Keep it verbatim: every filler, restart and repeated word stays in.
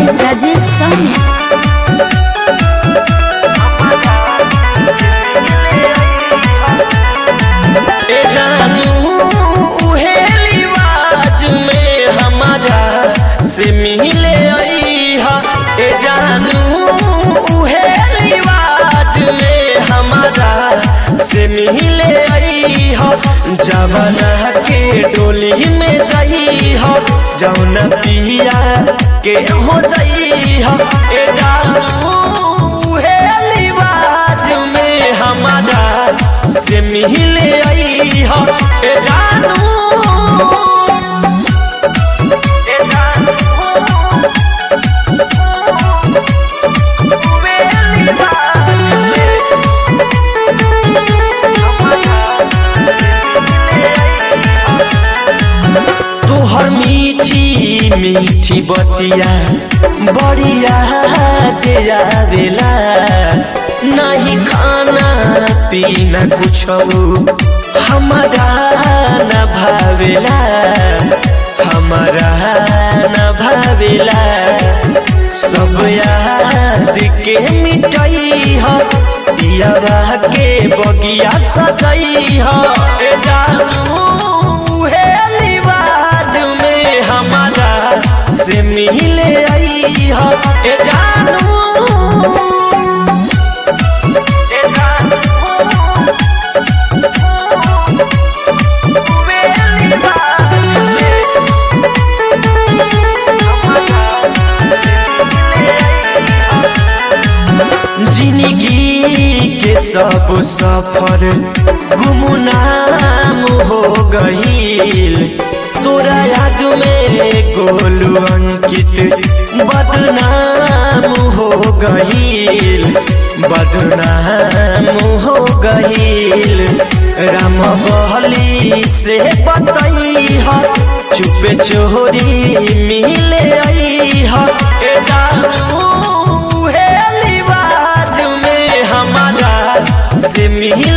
राजेश साहनी। ए जानू उहे लिवाज में हमारा से मिले अइहा। ए जानू उहे लिवाज में हमारा से मिले अइहा। जवाना के डोली में जाइहा जौन पिया के हो जाइहा। ए जानू उहे लिवाज में हमारा से मिले अइहा। ए जानू ए जानू वे लिबास में तोहर मीठी मीठी बतिया बढ़िया दे आवेला। नहीं खाना पीना कुछ हमारा न भावेला हमारा न भावेला। सब याद के मिटाई हो पियावा के बगिया सजाई हो। ए जानू हे लिबाज में हमारा से मिले आई हो। ए जानू जिंदगी के सब सफर गुमनाम हो गईल। तोरा याद में गोलू अंकित बदनाम हो गईल बदनाम हो गईल। राम बहली से बतैहा चुपे चोरी मिले अइहा। ए जानू हे लिबाज में हमारा से मिले